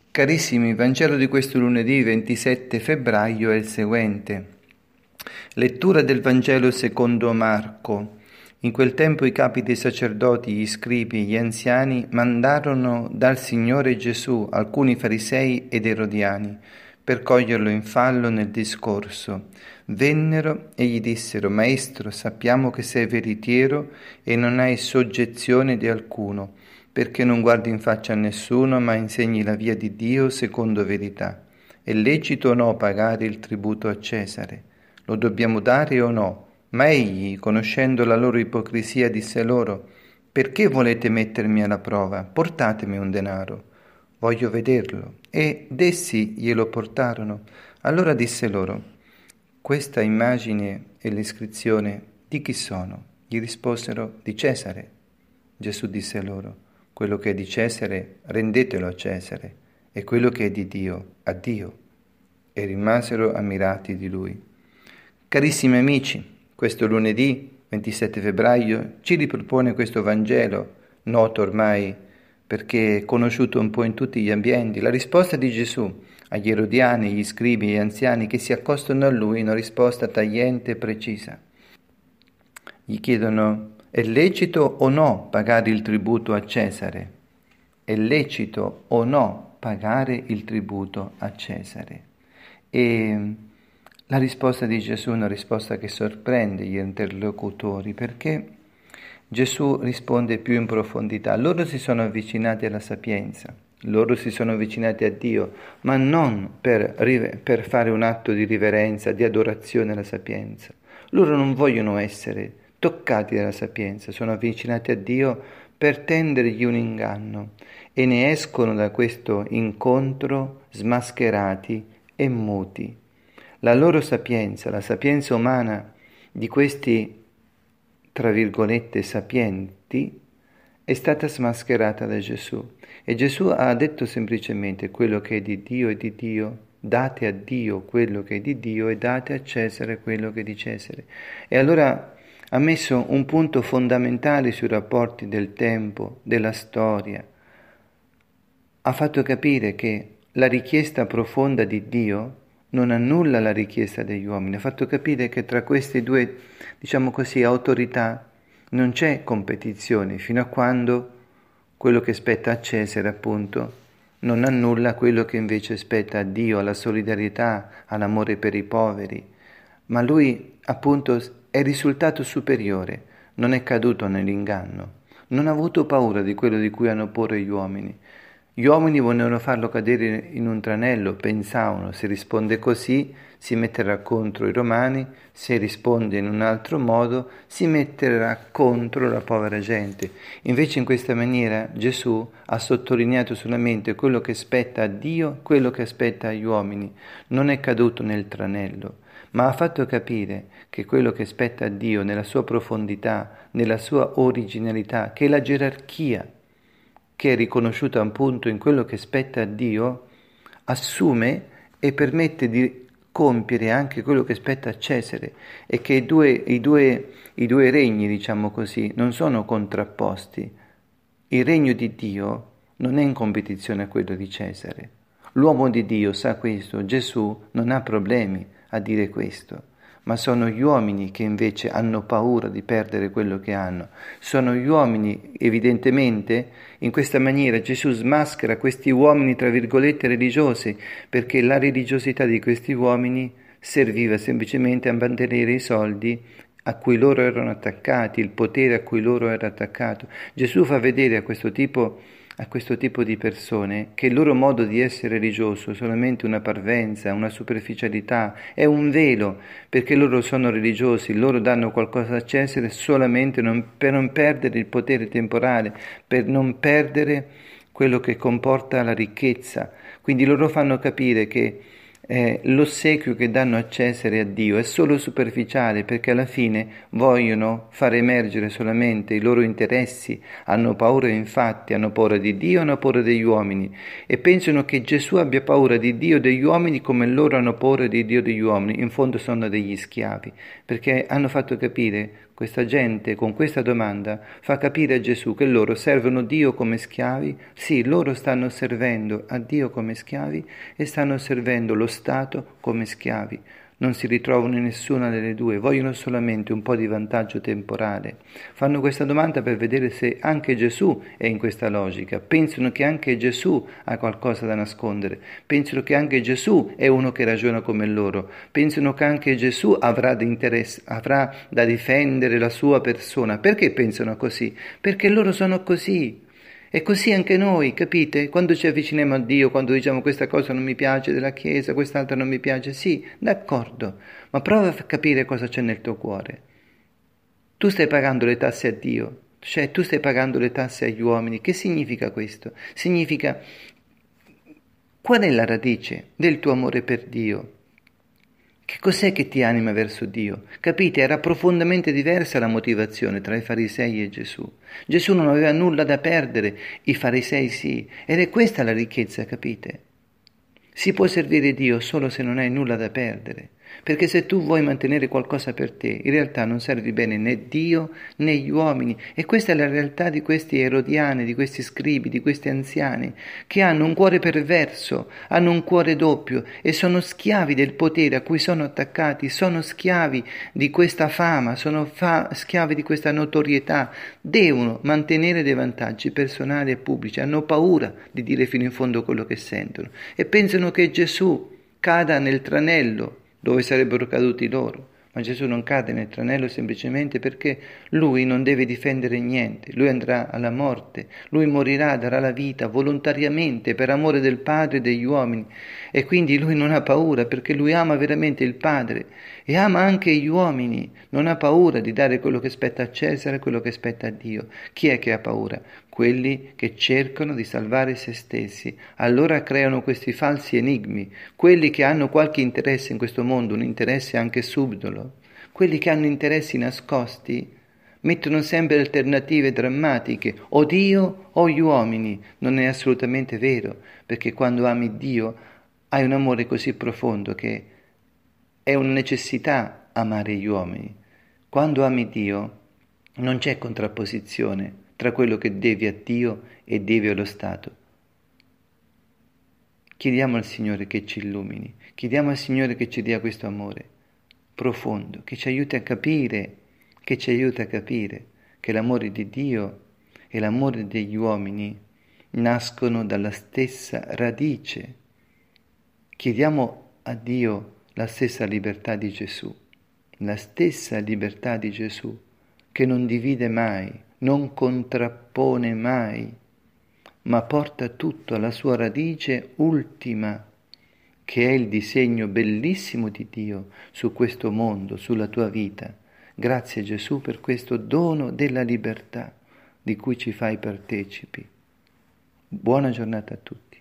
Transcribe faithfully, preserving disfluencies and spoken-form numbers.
Carissimi, il Vangelo di questo lunedì ventisette febbraio è il seguente. Lettura del Vangelo secondo Marco. In quel tempo i capi dei sacerdoti, gli scribi e gli anziani mandarono dal Signore Gesù alcuni farisei ed erodiani per coglierlo in fallo nel discorso. Vennero e gli dissero: Maestro, sappiamo che sei veritiero e non hai soggezione di alcuno, perché non guardi in faccia a nessuno, ma insegni la via di Dio secondo verità. È lecito o no pagare il tributo a Cesare? Lo dobbiamo dare o no? Ma egli, conoscendo la loro ipocrisia, disse loro: Perché volete mettermi alla prova? Portatemi un denaro. Voglio vederlo. Ed essi glielo portarono. Allora disse loro: Questa immagine e l'iscrizione di chi sono? Gli risposero: Di Cesare. Gesù disse loro: Quello che è di Cesare rendetelo a Cesare, e quello che è di Dio a Dio. E rimasero ammirati di lui. Carissimi amici, questo lunedì ventisette febbraio ci ripropone questo Vangelo, noto ormai perché conosciuto un po' in tutti gli ambienti, la risposta di Gesù agli erodiani, agli scribi e agli anziani che si accostano a lui, una risposta tagliente e precisa. Gli chiedono: è lecito o no pagare il tributo a Cesare? È lecito o no pagare il tributo a Cesare? E la risposta di Gesù è una risposta che sorprende gli interlocutori, perché Gesù risponde più in profondità. Loro si sono avvicinati alla sapienza, loro si sono avvicinati a Dio, ma non per, per fare un atto di riverenza, di adorazione alla sapienza. Loro non vogliono essere toccati dalla sapienza, sono avvicinati a Dio per tendergli un inganno e ne escono da questo incontro smascherati e muti. La loro sapienza, la sapienza umana di questi, tra virgolette, sapienti, è stata smascherata da Gesù. E Gesù ha detto semplicemente: quello che è di Dio è di Dio, date a Dio quello che è di Dio e date a Cesare quello che è di Cesare. E allora ha messo un punto fondamentale sui rapporti del tempo, della storia. Ha fatto capire che la richiesta profonda di Dio non annulla la richiesta degli uomini. Ha fatto capire che tra queste due, diciamo così, autorità non c'è competizione, fino a quando quello che spetta a Cesare, appunto, non annulla quello che invece spetta a Dio, alla solidarietà, all'amore per i poveri. Ma lui, appunto, è risultato superiore, non è caduto nell'inganno, non ha avuto paura di quello di cui hanno paura gli uomini. Gli uomini volevano farlo cadere in un tranello, pensavano: se risponde così si metterà contro i romani, se risponde in un altro modo si metterà contro la povera gente. Invece in questa maniera Gesù ha sottolineato solamente quello che spetta a Dio, quello che aspetta agli uomini, non è caduto nel tranello, ma ha fatto capire che quello che spetta a Dio nella sua profondità, nella sua originalità, che è la gerarchia, che è riconosciuta appunto in quello che spetta a Dio, assume e permette di compiere anche quello che spetta a Cesare, e che i due, i due, i due regni, diciamo così, non sono contrapposti. Il regno di Dio non è in competizione a quello di Cesare. L'uomo di Dio sa questo, Gesù non ha problemi a dire questo. Ma sono gli uomini che invece hanno paura di perdere quello che hanno. Sono gli uomini, evidentemente, in questa maniera Gesù smaschera questi uomini, tra virgolette, religiosi, perché la religiosità di questi uomini serviva semplicemente a mantenere i soldi a cui loro erano attaccati, il potere a cui loro era attaccato. Gesù fa vedere a questo tipo a questo tipo di persone che il loro modo di essere religioso è solamente una parvenza, una superficialità, è un velo, perché loro sono religiosi, loro danno qualcosa a Cesare solamente non, per non perdere il potere temporale, per non perdere quello che comporta la ricchezza. Quindi loro fanno capire che Eh, l'ossequio che danno a Cesare e a Dio è solo superficiale, perché alla fine vogliono far emergere solamente i loro interessi, hanno paura infatti, hanno paura di Dio, hanno paura degli uomini, e pensano che Gesù abbia paura di Dio e degli uomini come loro hanno paura di Dio e degli uomini. In fondo sono degli schiavi, perché hanno fatto capire Questa gente con questa domanda fa capire a Gesù che loro servono Dio come schiavi. Sì, loro stanno servendo a Dio come schiavi e stanno servendo lo Stato come schiavi. Non si ritrovano in nessuna delle due, vogliono solamente un po' di vantaggio temporale. Fanno questa domanda per vedere se anche Gesù è in questa logica. Pensano che anche Gesù ha qualcosa da nascondere. Pensano che anche Gesù è uno che ragiona come loro. Pensano che anche Gesù avrà da, interesse, avrà da difendere la sua persona. Perché pensano così? Perché loro sono così. E così anche noi, capite? Quando ci avviciniamo a Dio, quando diciamo questa cosa non mi piace della Chiesa, quest'altra non mi piace, sì, d'accordo, ma prova a capire cosa c'è nel tuo cuore. Tu stai pagando le tasse a Dio, cioè tu stai pagando le tasse agli uomini. Che significa questo? Significa qual è la radice del tuo amore per Dio? Che cos'è che ti anima verso Dio? Capite? Era profondamente diversa la motivazione tra i farisei e Gesù. Gesù non aveva nulla da perdere, i farisei sì. Ed è questa la ricchezza, capite? Si può servire Dio solo se non hai nulla da perdere. Perché se tu vuoi mantenere qualcosa per te, in realtà non servi bene né Dio né gli uomini. E questa è la realtà di questi erodiani, di questi scribi, di questi anziani, che hanno un cuore perverso, hanno un cuore doppio e sono schiavi del potere a cui sono attaccati, sono schiavi di questa fama, sono fa- schiavi di questa notorietà. Devono mantenere dei vantaggi personali e pubblici, hanno paura di dire fino in fondo quello che sentono e pensano che Gesù cada nel tranello dove sarebbero caduti loro. Ma Gesù non cade nel tranello semplicemente perché Lui non deve difendere niente, Lui andrà alla morte, Lui morirà, darà la vita volontariamente per amore del Padre e degli uomini e quindi Lui non ha paura perché Lui ama veramente il Padre e ama anche gli uomini, non ha paura di dare quello che spetta a Cesare e quello che spetta a Dio. Chi è che ha paura? Quelli che cercano di salvare se stessi, allora creano questi falsi enigmi, quelli che hanno qualche interesse in questo mondo, un interesse anche subdolo, quelli che hanno interessi nascosti, mettono sempre alternative drammatiche, o Dio o gli uomini. Non è assolutamente vero, perché quando ami Dio hai un amore così profondo che è una necessità amare gli uomini. Quando ami Dio non c'è contrapposizione tra quello che devi a Dio e devi allo Stato. Chiediamo al Signore che ci illumini, chiediamo al Signore che ci dia questo amore profondo, che ci aiuti a capire, che ci aiuti a capire che l'amore di Dio e l'amore degli uomini nascono dalla stessa radice. Chiediamo a Dio la stessa libertà di Gesù, la stessa libertà di Gesù, che non divide mai, non contrappone mai, ma porta tutto alla sua radice ultima, che è il disegno bellissimo di Dio su questo mondo, sulla tua vita. Grazie Gesù per questo dono della libertà di cui ci fai partecipi. Buona giornata a tutti.